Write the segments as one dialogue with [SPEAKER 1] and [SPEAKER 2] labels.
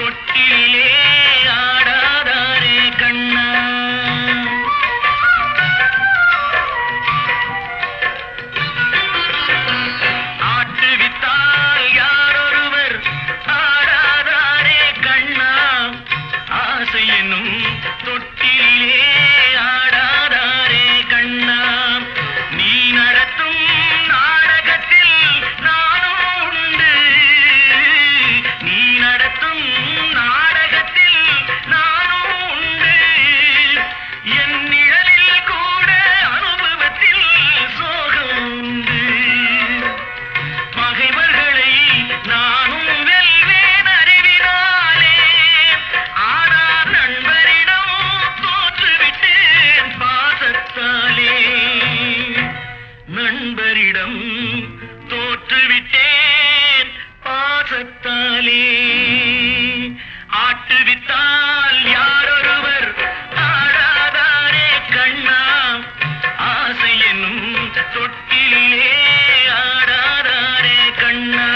[SPEAKER 1] தொட்டிலே ஆடாதாரே கண்ணா. ஆட்டுவித்தால் யாரொருவர் ஆடாதாரே கண்ணா. ஆசை என்னும் தொட்டிலே ஆடாதாரே கண்ணா. நீ நடத்தும் நாடகத்தில் நானும் உண்டு. நீ நடத்தும் நாடகத்தில் நானும் உண்டு. என் நிழலில் கூட அனுபவத்தில் சோகம் உண்டு. பகைவர்களை நானும் வெல்வேன் அறிவினாலே. ஆனால் நண்பரிடம் தோற்றுவிட்டேன் பாசத்தாலே. நண்பரிடம் தோற்றுவிட்டேன் பாசத்தாலே. ஆட்டுவித்தால் யாரொருவர் ஆடாதாரே கண்ணா. ஆசை என்னும் தொட்டிலே ஆடாதாரே கண்ணா.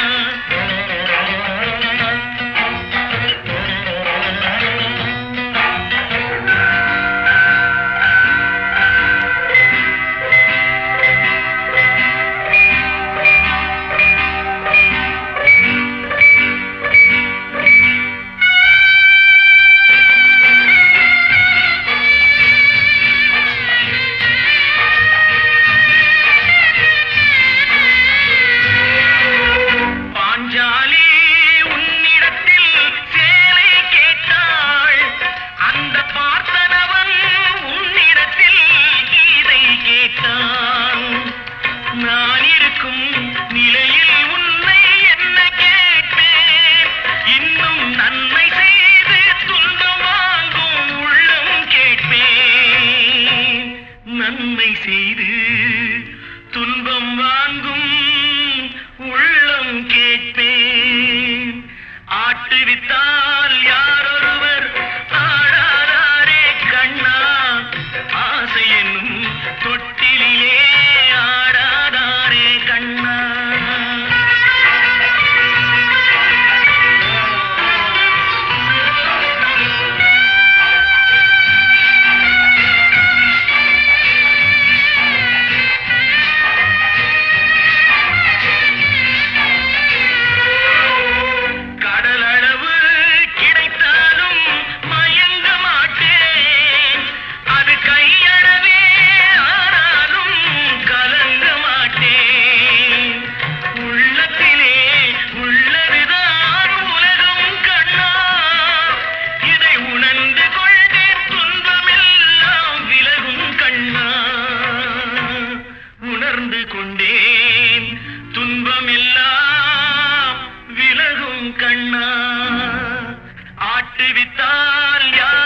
[SPEAKER 1] பாஞ்சாலி உன்னிடத்தில் சேலை கேட்டாள். அந்த பார்த்தனவன் உன்னிடத்தில் கீதை கேட்டான். நான் இருக்கும் நிலையில் உன்னை என்ன கேட்பேன். இன்னும் நன்மை செய்து துன்பம் வாங்கும் உள்ளம் கேட்பேன். நன்மை செய்து துன்பம் வாங்கும் உள்ளம் கேட்பேன். ஆட்டுவித்தால் யாரொருவர் ஆடாதாரே கண்ணா. ஆசை என்னும் தொட்டிலே ஆடாதாரே கண்ணா. கடலளவு கிடைத்தாலும் மயங்க மாட்டேன். அது கையளவே ஆனாலும் கலங்க மாட்டேன். உள்ளத்திலே உள்ளதுதான் உலகம் கண்ணா. இதை உணர்ந்து கொண்டேன் துன்பமெல்லாம் விலகும் கண்ணா. உணர்ந்து கொண்டேன் துன்பமெல்லாம் விலகும் கண்ணா. ஆட்டுவித்தால் யார்